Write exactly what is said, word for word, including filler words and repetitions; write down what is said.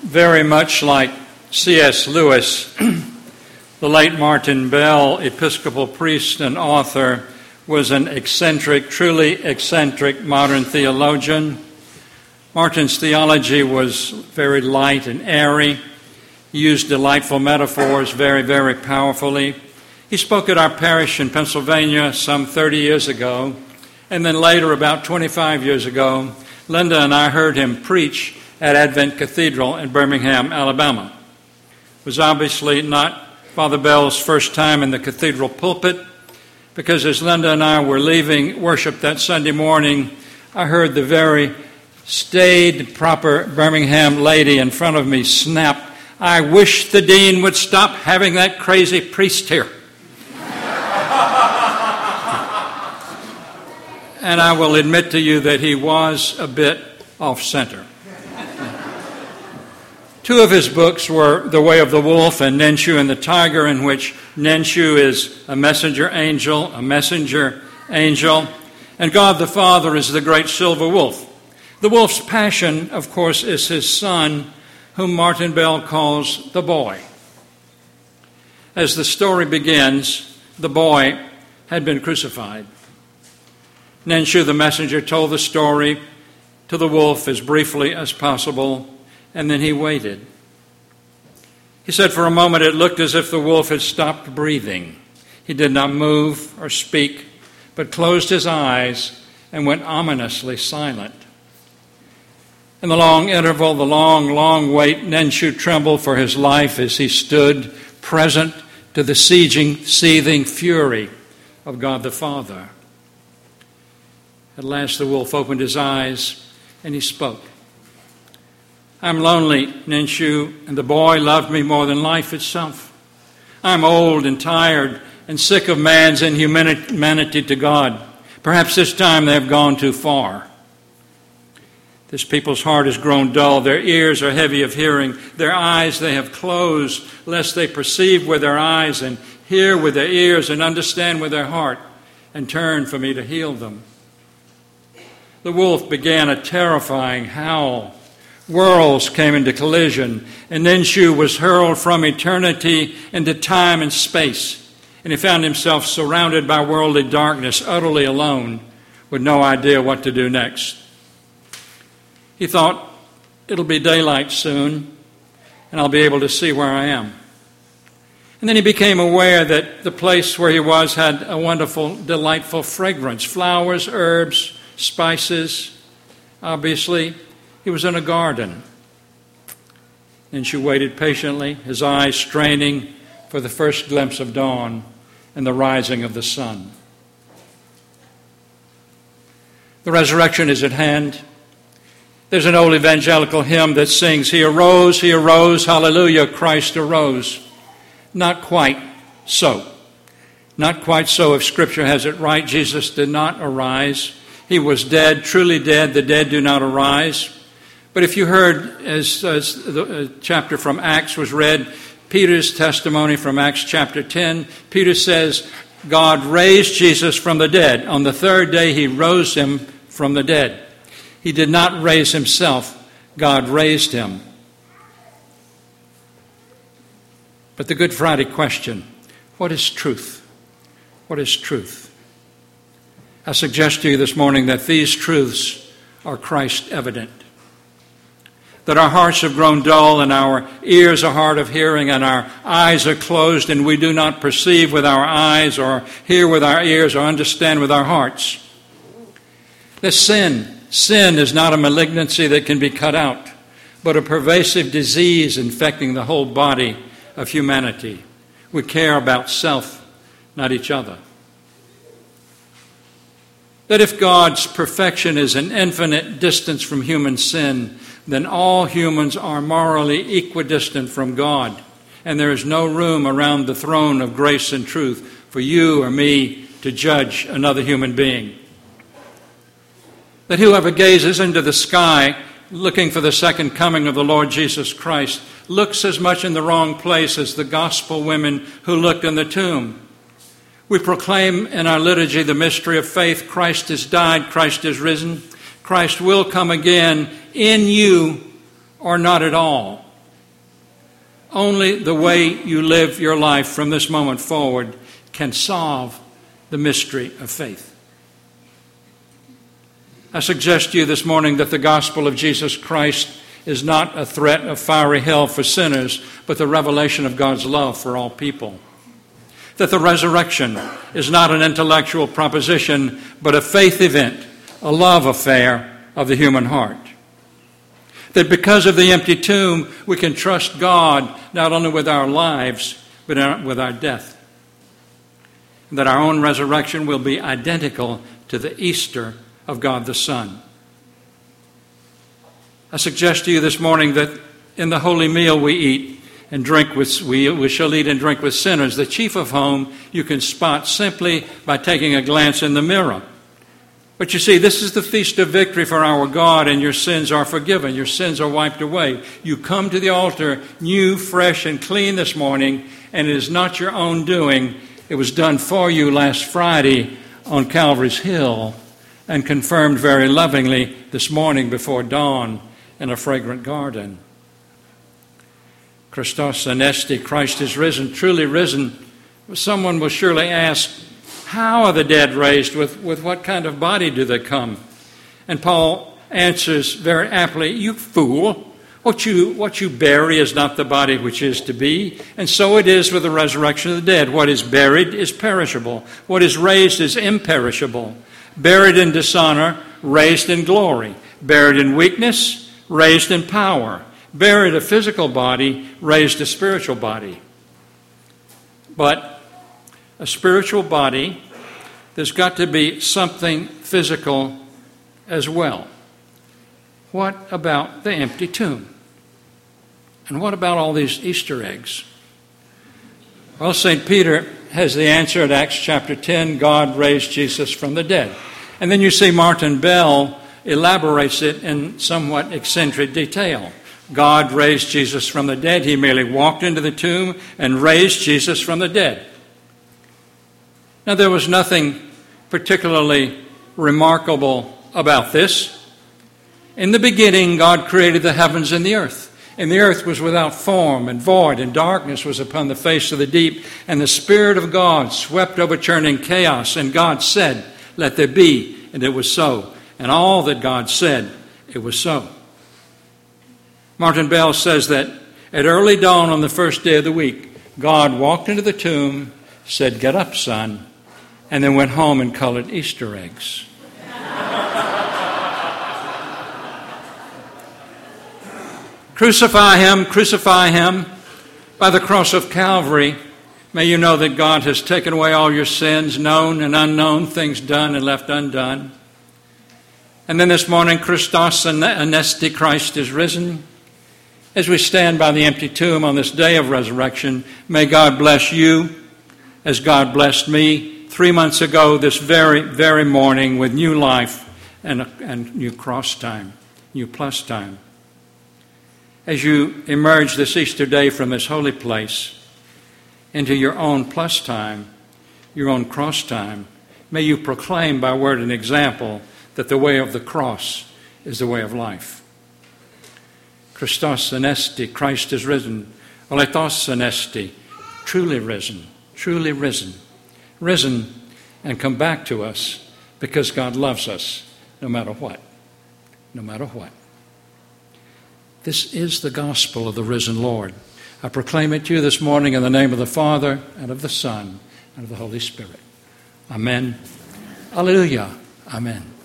Very much like C S Lewis, the late Martin Bell, Episcopal priest and author, was an eccentric, truly eccentric modern theologian. Martin's theology was very light and airy. He used delightful metaphors very, very powerfully. He spoke at our parish in Pennsylvania some thirty years ago, and then later, about twenty-five years ago, Linda and I heard him preach at Advent Cathedral in Birmingham, Alabama. It was obviously not Father Bell's first time in the cathedral pulpit, because as Linda and I were leaving worship that Sunday morning, I heard the very staid, proper Birmingham lady in front of me snap, "I wish the dean would stop having that crazy priest here." And I will admit to you that he was a bit off-center. Two of his books were The Way of the Wolf and Nenshu and the Tiger, in which Nenshu is a messenger angel, a messenger angel, and God the Father is the great silver wolf. The wolf's passion, of course, is his son, whom Martin Bell calls the boy. As the story begins, the boy had been crucified. Nenshu, the messenger, told the story to the wolf as briefly as possible, and then he waited. He said for a moment it looked as if the wolf had stopped breathing. He did not move or speak, but closed his eyes and went ominously silent. In the long interval, the long, long wait, Nenshu trembled for his life as he stood present to the sieging, seething fury of God the Father. At last the wolf opened his eyes and he spoke. "I'm lonely, Nenshu, and the boy loved me more than life itself. I'm old and tired and sick of man's inhumanity to God. Perhaps this time they have gone too far. This people's heart has grown dull. Their ears are heavy of hearing. Their eyes they have closed, lest they perceive with their eyes and hear with their ears and understand with their heart and turn for me to heal them." The wolf began a terrifying howl. Worlds came into collision, and Nenshu was hurled from eternity into time and space, and he found himself surrounded by worldly darkness, utterly alone, with no idea what to do next. He thought, it'll be daylight soon, and I'll be able to see where I am. And then he became aware that the place where he was had a wonderful, delightful fragrance, flowers, herbs, spices. Obviously, he was in a garden. Nenshu waited patiently, his eyes straining for the first glimpse of dawn and the rising of the sun. The resurrection is at hand. There's an old evangelical hymn that sings, "He arose, he arose, hallelujah, Christ arose." Not quite so. Not quite so if Scripture has it right. Jesus did not arise. He was dead, truly dead. The dead do not arise. But if you heard, as, as the chapter from Acts was read, Peter's testimony from Acts chapter ten, Peter says, God raised Jesus from the dead. On the third day, he rose him from the dead. He did not raise himself. God raised him. But the Good Friday question, what is truth? What is truth? I suggest to you this morning that these truths are Christ evident. That our hearts have grown dull and our ears are hard of hearing and our eyes are closed and we do not perceive with our eyes or hear with our ears or understand with our hearts. The sin, sin is not a malignancy that can be cut out, but a pervasive disease infecting the whole body of humanity. We care about self, not each other. That if God's perfection is an infinite distance from human sin, then all humans are morally equidistant from God, and there is no room around the throne of grace and truth for you or me to judge another human being. That whoever gazes into the sky looking for the second coming of the Lord Jesus Christ looks as much in the wrong place as the gospel women who looked in the tomb. We proclaim in our liturgy the mystery of faith. Christ has died, Christ is risen. Christ will come again in you or not at all. Only the way you live your life from this moment forward can solve the mystery of faith. I suggest to you this morning that the gospel of Jesus Christ is not a threat of fiery hell for sinners, but the revelation of God's love for all people. That the resurrection is not an intellectual proposition, but a faith event, a love affair of the human heart. That because of the empty tomb, we can trust God not only with our lives, but with our death. That our own resurrection will be identical to the Easter of God the Son. I suggest to you this morning that in the holy meal we eat and drink with, we, we shall eat and drink with sinners, the chief of whom you can spot simply by taking a glance in the mirror. But you see, this is the feast of victory for our God, and your sins are forgiven. Your sins are wiped away. You come to the altar new, fresh, and clean this morning, and it is not your own doing. It was done for you last Friday on Calvary's Hill and confirmed very lovingly this morning before dawn in a fragrant garden. Christos Anesti, Christ is risen, truly risen. Someone will surely ask, how are the dead raised? With, with what kind of body do they come? And Paul answers very aptly, you fool, what you, what you bury is not the body which is to be. And so it is with the resurrection of the dead. What is buried is perishable. What is raised is imperishable. Buried in dishonor, raised in glory. Buried in weakness, raised in power. Buried a physical body, raised a spiritual body. But a spiritual body, there's got to be something physical as well. What about the empty tomb? And what about all these Easter eggs? Well, Saint Peter has the answer at Acts chapter ten, God raised Jesus from the dead. And then you see Martin Bell elaborates it in somewhat eccentric detail. God raised Jesus from the dead. He merely walked into the tomb and raised Jesus from the dead. Now, there was nothing particularly remarkable about this. In the beginning, God created the heavens and the earth. And the earth was without form and void, and darkness was upon the face of the deep. And the Spirit of God swept overturning chaos. And God said, let there be, and it was so. And all that God said, it was so. Martin Bell says that at early dawn on the first day of the week, God walked into the tomb, said, get up, son, and then went home and colored Easter eggs. Crucify him, crucify him. By the cross of Calvary, may you know that God has taken away all your sins, known and unknown, things done and left undone. And then this morning, Christos Anesti, Christ is risen. As we stand by the empty tomb on this day of resurrection, may God bless you as God blessed me three months ago this very, very morning with new life and, and new cross time, new plus time. As you emerge this Easter day from this holy place into your own plus time, your own cross time, may you proclaim by word and example that the way of the cross is the way of life. Christos Anesti, Christ is risen. Oletos Anesti, truly risen, truly risen. Risen and come back to us because God loves us no matter what, no matter what. This is the gospel of the risen Lord. I proclaim it to you this morning in the name of the Father, and of the Son, and of the Holy Spirit. Amen. Alleluia. Amen.